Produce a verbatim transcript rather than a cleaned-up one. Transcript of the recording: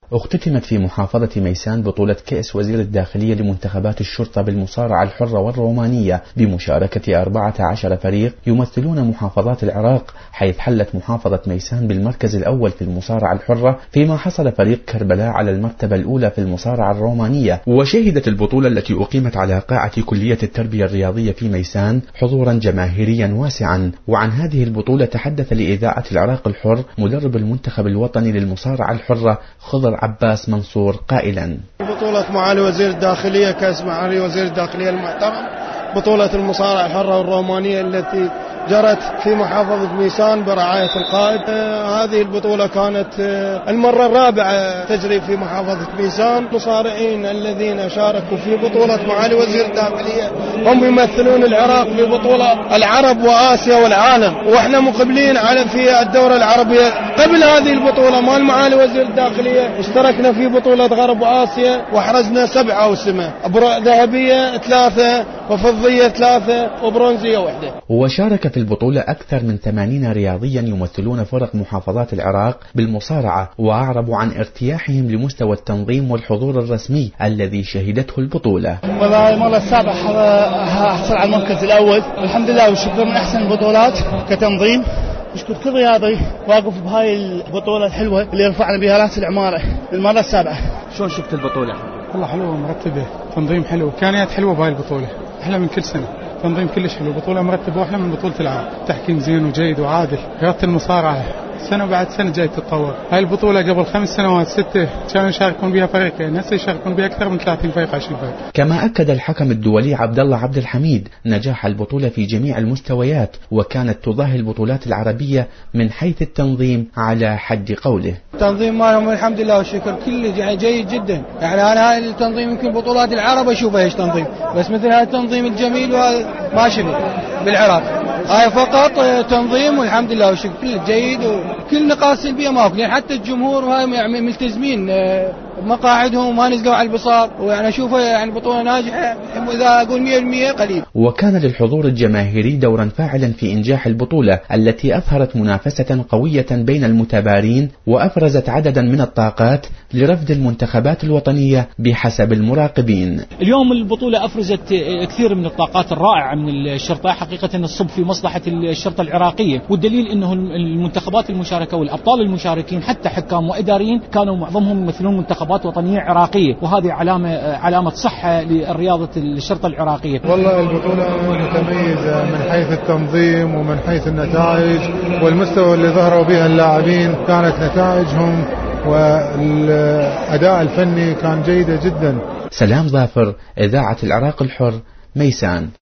اختتمت في محافظة ميسان بطولة كأس وزير الداخلية لمنتخبات الشرطة بالمصارعة الحرة والرومانية بمشاركة أربعة عشر فريق يمثلون محافظات العراق، حيث حلت محافظة ميسان بالمركز الأول في المصارعة الحرة، فيما حصل فريق كربلاء على المرتبة الأولى في المصارعة الرومانية. وشهدت البطولة التي أقيمت على قاعة كلية التربية الرياضية في ميسان حضورا جماهيريا واسعا. وعن هذه البطولة تحدث لإذاعة العراق الحر مدرب المنتخب الوطني للمصارعة الحرة خضر عباس منصور قائلا: بطولة معالي وزير الداخلية، كأس معالي وزير الداخلية المحترم، بطولة المصارعة الحرة والرومانية التي جرت في محافظة ميسان برعاية القائد. آه هذه البطولة كانت آه المرة الرابعة تجري في محافظة ميسان. المصارعين الذين شاركوا في بطولة معالي وزير الداخلية هم يمثلون العراق في بطولة العرب وآسيا والعالم، واحنا مقبلين على في الدورة العربية. قبل هذه البطولة مال معالي وزير الداخلية اشتركنا في بطولة غرب آسيا وحرزنا سبعة أوسمة، ذهبية ثلاثة وفضية ثلاثة وبرونزية واحدة. وشارك في البطولة أكثر من ثمانين رياضيا يمثلون فرق محافظات العراق بالمصارعة، وأعربوا عن ارتياحهم لمستوى التنظيم والحضور الرسمي الذي شهدته البطولة. والله المرة السابعة حصل على المركز الأول الحمد لله، والشكر من أحسن البطولات كتنظيم. نشكر كل رياضي واقف بهاي البطولة الحلوة اللي رفعنا بها راس العمارة المرة السابعة. شلون شفت البطولة؟ والله حلوة مرتبة، تنظيم حلو، إمكانيات حلوة بهاي البطولة، أحلى من كل سنة، تنظيم كلش حلو، بطولة مرتبة وأحلى من بطولة العالم، تحكيم زين وجيد وعادل. رياضة المصارعة سنة بعد سنة جاي تتطور. هاي البطولة قبل خمس سنوات ستة كانوا يشاركون بها فريقين، هسه يشاركون بها أكثر من ثلاثين فريق عشرين فريق. كما أكد الحكم الدولي عبد الله عبد الحميد نجاح البطولة في جميع المستويات، وكانت تضاهي البطولات العربية من حيث التنظيم على حد قوله. التنظيم مالهم الحمد لله والشكر كله جيد جدا، يعني أنا هاي التنظيم يمكن بطولات العرب أشوفها ايش تنظيم، بس مثل هذا التنظيم الجميل ما شفت بالعراق. هاي فقط تنظيم والحمد لله والشكر كله جيد، وكل نقاط سلبيه ماكو، يعني حتى الجمهور وهاي يعني ملتزمين بمقاعدهم وما نزلوا على البساط، ويعني اشوفها يعني بطوله ناجحه اذا اقول مئة بالمئة قليل. وكان للحضور الجماهيري دورا فاعلا في انجاح البطوله التي اظهرت منافسه قويه بين المتبارين، وافرزت عددا من الطاقات لرفض المنتخبات الوطنيه بحسب المراقبين. اليوم البطوله افرزت كثير من الطاقات الرائعه من الشرطه، حقيقه الصب في مصلحه الشرطه العراقيه، والدليل انه المنتخبات المشاركه والابطال المشاركين حتى حكام واداريين كانوا معظمهم يمثلون منتخبات وطنيه عراقيه، وهذه علامه علامه صحه لرياضه الشرطه العراقيه. والله البطوله متميزه من حيث التنظيم ومن حيث النتائج والمستوى اللي ظهروا بها اللاعبين، كانت نتائجهم والاداء الفني كان جيده جدا. سلام ظافر، إذاعة العراق الحر، ميسان.